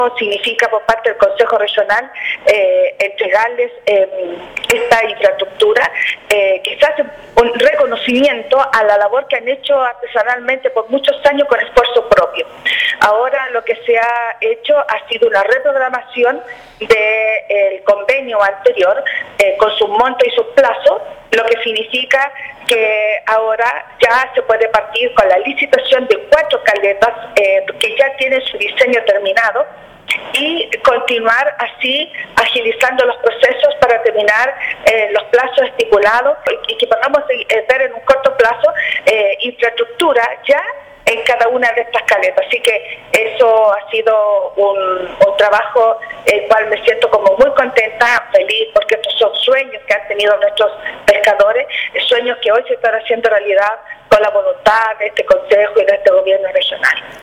significa por parte del Consejo Regional entregarles esta infraestructura que se hace un reconocimiento a la labor que han hecho artesanalmente por muchos años con esfuerzo propio. Ahora lo que se ha hecho ha sido una reprogramación del convenio anterior con sus montos y sus plazos, lo que significa que ahora ya se puede partir con la licitación de 4 caletas que ya tienen su diseño terminado y continuar así agilizando los procesos para terminar los plazos estipulados y que podamos ver en un corto plazo infraestructura ya en cada una de estas caletas. Así que eso ha sido un trabajo el cual me siento como muy contenta, feliz, porque estos son sueños que han tenido nuestros pescadores, sueños que hoy se están haciendo realidad con la voluntad de este Consejo y de este Gobierno regional.